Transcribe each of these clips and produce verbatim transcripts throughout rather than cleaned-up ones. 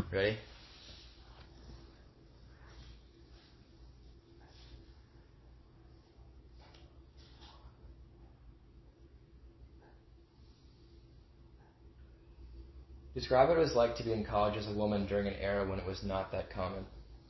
Ready? Describe what it was like to be in college as a woman during an era when it was not that common.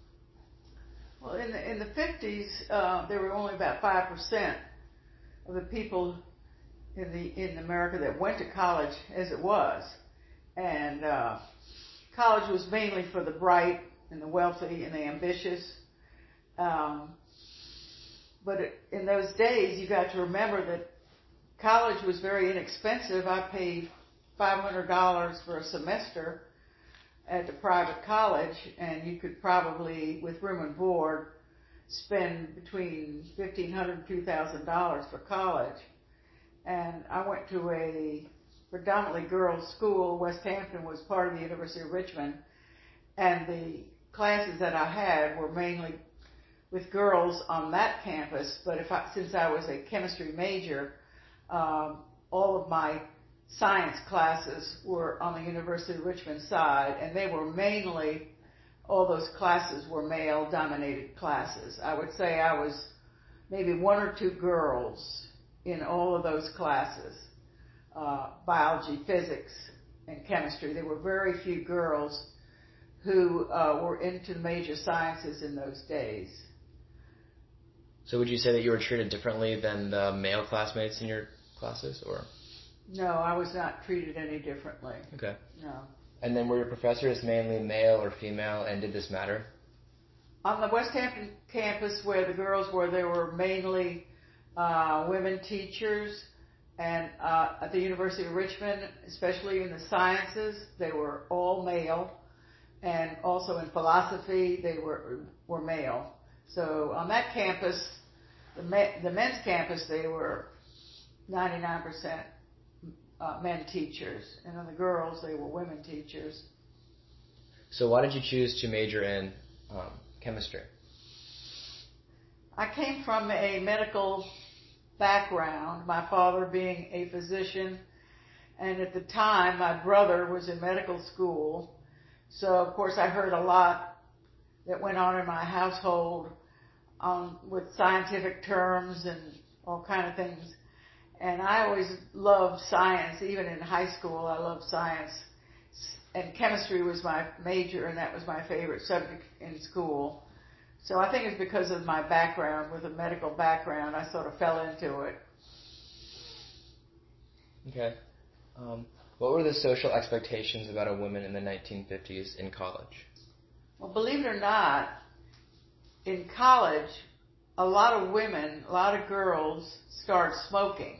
Well, in the in the fifties, uh, there were only about five percent of the people in the in America that went to college, as it was, and uh, college was mainly for the bright and the wealthy and the ambitious. Um, but it, in those days, you got to remember that college was very inexpensive. I paid five hundred dollars for a semester at the private college, and you could probably, with room and board, spend between fifteen hundred dollars and two thousand dollars for college. And I went to a predominantly girls' school. West Hampton was part of the University of Richmond, and the classes that I had were mainly with girls on that campus. But if I, since I was a chemistry major, um, all of my science classes were on the University of Richmond side, and they were mainly, all those classes were male-dominated classes. I would say I was maybe one or two girls in all of those classes, uh, biology, physics, and chemistry. There were very few girls who uh, were into the major sciences in those days. So would you say that you were treated differently than the male classmates in your classes, or? No, I was not treated any differently. Okay. No. And then were your professors mainly male or female, and did this matter? On the West Hampton campus where the girls were, there were mainly uh, women teachers, and uh, at the University of Richmond, especially in the sciences, they were all male, and also in philosophy, they were were male. So on that campus, the, me- the men's campus, they were ninety-nine percent Uh, men teachers, and then the girls, they were women teachers. So why did you choose to major in um, chemistry? I came from a medical background, my father being a physician, and at the time my brother was in medical school. So of course I heard a lot that went on in my household um, with scientific terms and all kind of things. And I always loved science. Even in high school, I loved science. And chemistry was my major, and that was my favorite subject in school. So I think it's because of my background, with a medical background, I sort of fell into it. Okay. Um, what were the social expectations about a woman in the nineteen fifties in college? Well, believe it or not, in college, a lot of women, a lot of girls started smoking.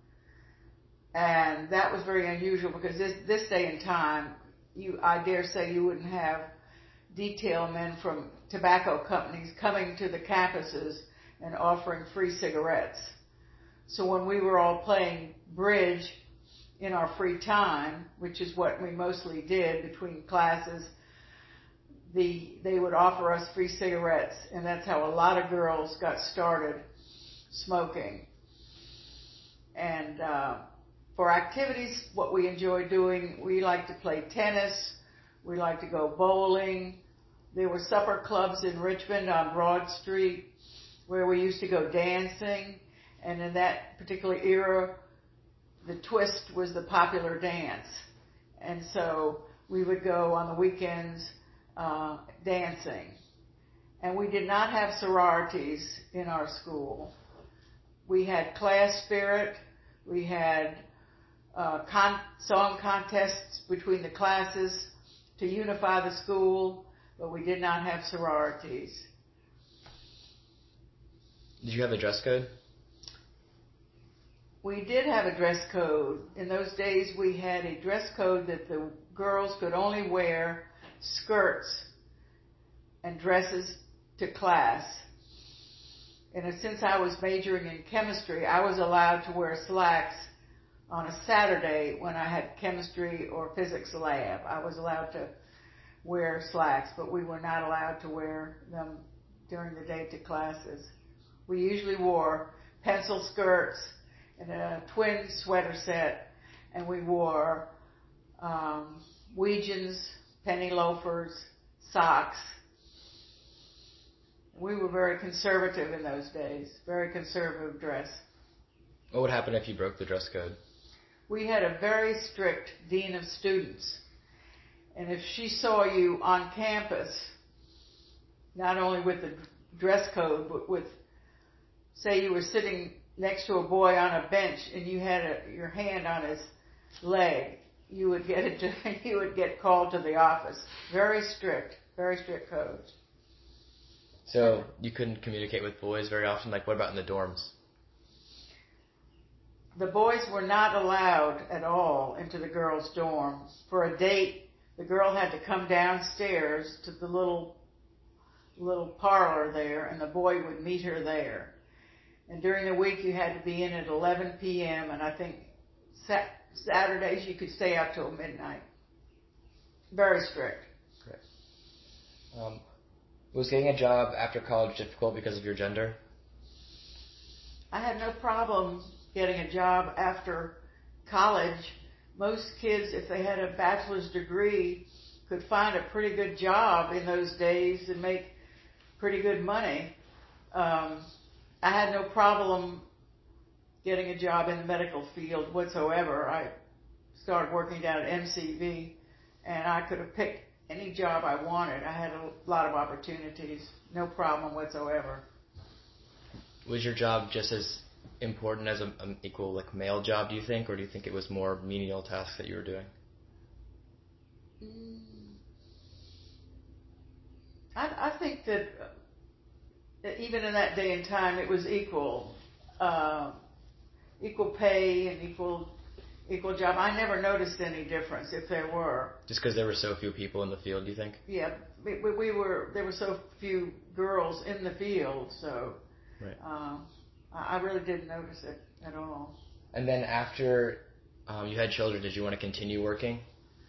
And that was very unusual because this, this day and time, you, I dare say you wouldn't have detail men from tobacco companies coming to the campuses and offering free cigarettes. So when we were all playing bridge in our free time, which is what we mostly did between classes, the, they would offer us free cigarettes, and that's how a lot of girls got started smoking. And uh, for activities, what we enjoy doing, we like to play tennis, we like to go bowling. There were supper clubs in Richmond on Broad Street where we used to go dancing, and in that particular era, the twist was the popular dance. And so we would go on the weekends uh, dancing. And we did not have sororities in our school. We had class spirit, we had Uh, con- song contests between the classes to unify the school, but we did not have sororities. Did you have a dress code? We did have a dress code. In those days, we had a dress code that the girls could only wear skirts and dresses to class. And since I was majoring in chemistry, I was allowed to wear slacks on a Saturday when I had chemistry or physics lab. I was allowed to wear slacks, but we were not allowed to wear them during the day to classes. We usually wore pencil skirts and a twin sweater set, and we wore um, Weejuns, penny loafers, socks. We were very conservative in those days, very conservative dress. What would happen if you broke the dress code? We had a very strict dean of students. And if she saw you on campus, not only with the dress code, but with, say you were sitting next to a boy on a bench and you had a, your hand on his leg, you would get it to, you would get called to the office. Very strict, very strict codes. So you couldn't communicate with boys very often? Like, what about in the dorms? The boys were not allowed at all into the girls' dorm. For a date, the girl had to come downstairs to the little little parlor there, and the boy would meet her there. And during the week, you had to be in at eleven p.m., and I think sat- Saturdays you could stay out till midnight. Very strict. Great. Um, was getting a job after college difficult because of your gender? I had no problem getting a job after college. Most kids, if they had a bachelor's degree, could find a pretty good job in those days and make pretty good money. Um, I had no problem getting a job in the medical field whatsoever. I started working down at M C V, and I could have picked any job I wanted. I had a lot of opportunities, no problem whatsoever. Was your job just as important as an um, equal like male job, do you think, or do you think it was more menial tasks that you were doing? Mm. I, I think that, uh, that even in that day and time, it was equal, uh, equal pay and equal equal job. I never noticed any difference if there were. Just because there were so few people in the field, do you think? Yeah, we, we were. There were so few girls in the field, so. Right. Uh, I really didn't notice it at all. And then after um, you had children, did you want to continue working?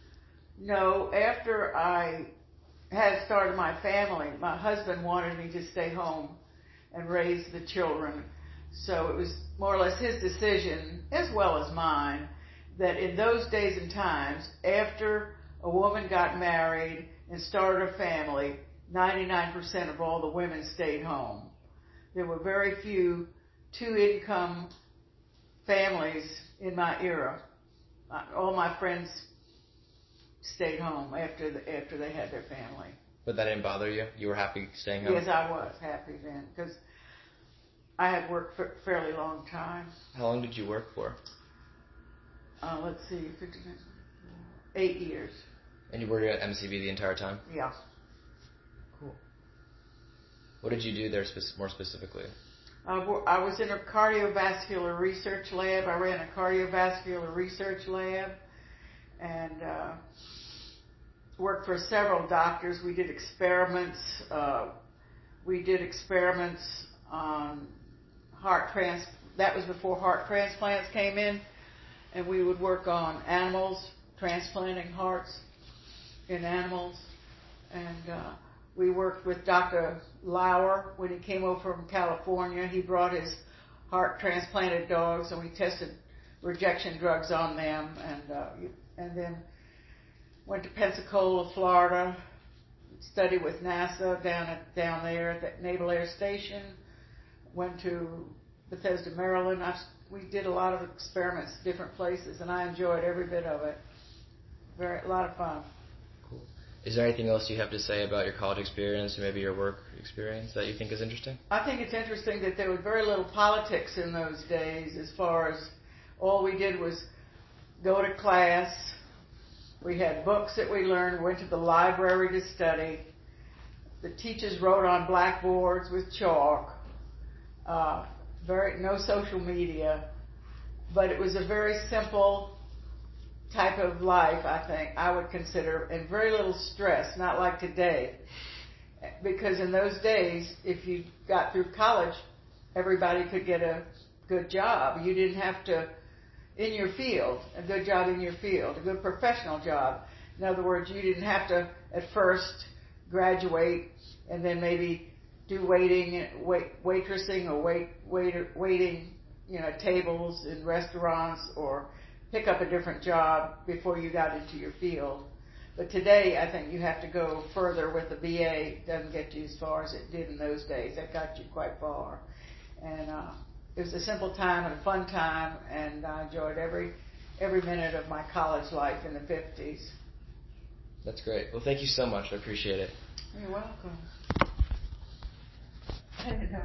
No, after I had started my family, my husband wanted me to stay home and raise the children. So it was more or less his decision, as well as mine, that in those days and times, after a woman got married and started a family, ninety-nine percent of all the women stayed home. There were very few two-income families in my era. All my friends stayed home after the, after they had their family. But that didn't bother you? You were happy staying home? Yes, I was happy then, because I had worked for a fairly long time. How long did you work for? Uh, let's see, fifteen, eight years. And you worked at M C V the entire time? Yeah. Cool. What did you do there spe- more specifically? Uh, I was in a cardiovascular research lab. I ran a cardiovascular research lab and uh, worked for several doctors. We did experiments. Uh, we did experiments on heart trans. That was before heart transplants came in, and we would work on animals, transplanting hearts in animals, and uh, we worked with Doctor Lauer when he came over from California. He brought his heart transplanted dogs, and we tested rejection drugs on them. And uh, and then went to Pensacola, Florida, studied with NASA down at down there at the Naval Air Station. Went to Bethesda, Maryland. I, we did a lot of experiments, different places, and I enjoyed every bit of it. Very a lot of fun. Cool. Is there anything else you have to say about your college experience or maybe your work experience that you think is interesting? I think it's interesting that there was very little politics in those days, as far as all we did was go to class. We had books that we learned, went to the library to study. The teachers wrote on blackboards with chalk. Uh, very no social media, but it was a very simple type of life, I think, I would consider, and very little stress, not like today. Because in those days, if you got through college, everybody could get a good job. You didn't have to, in your field, a good job in your field, a good professional job. In other words, you didn't have to, at first, graduate and then maybe do waiting, wait, waitressing or wait, waiter, waiting, you know, tables in restaurants or pick up a different job before you got into your field. But today, I think you have to go further with the V A. It doesn't get you as far as it did in those days. That got you quite far. And uh, it was a simple time and a fun time, and I enjoyed every every minute of my college life in the fifties. That's great. Well, thank you so much. I appreciate it. You're welcome. I didn't know.